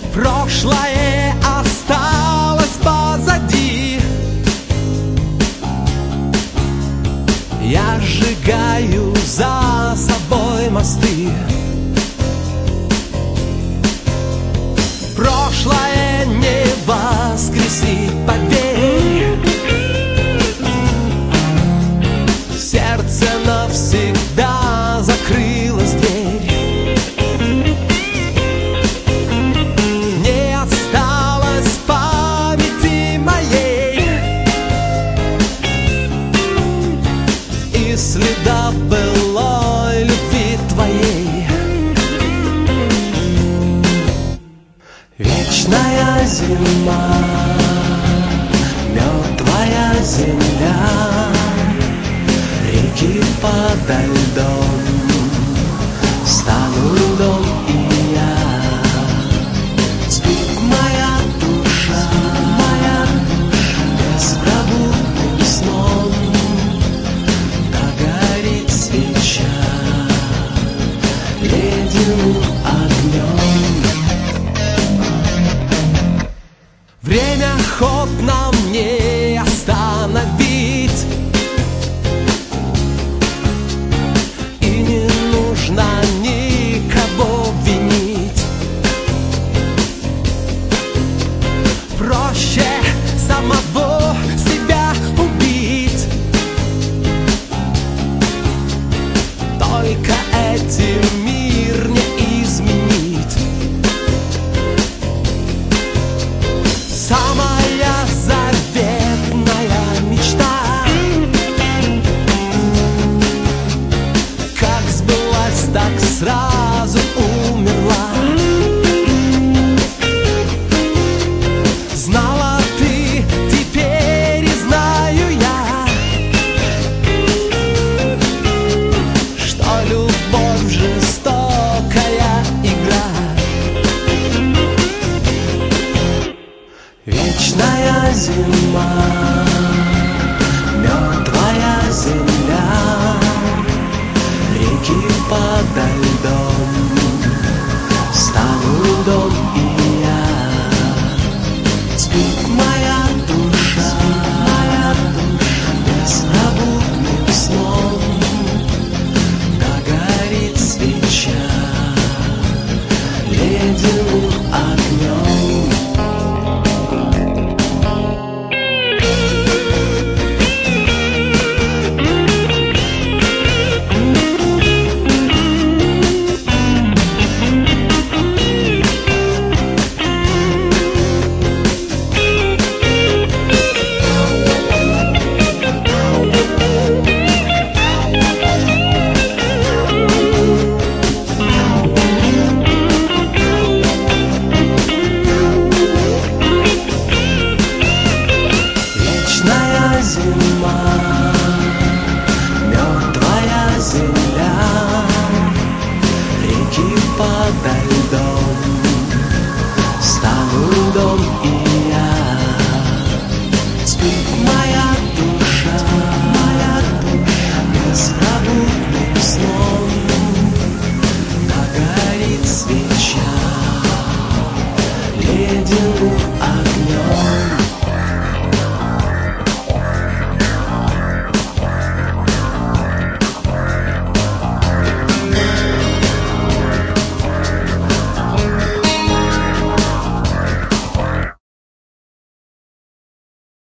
Прошлое осталось позади. Я сжигаю за собой мосты. Прошлое не воскресит, поверь. В сердце навсегда закрылась дверь. Не осталось в памяти моей и следа былой любви твоей. Вечная зима, мертвая земля, реки подо льдом, стану льдом и я. Спит моя душа беспробудным сном, догорит свеча ледяным огнем. Время ход нам не остановить, и не нужно никого винить. Проще самого себя убить. Только этим мир не изменить. Самая заветная мечта как сбылась, так сразу умерла. Знала ты, теперь и знаю я, что любовь жестокая игра. Вечная зима, мертвая земля, реки подо льдом, стану льдом и я. Спит моя душа беспробудным сном, догорит свеча ледяным огнем. Вечная зима, мертвая земля, реки подо льдом, стану льдом и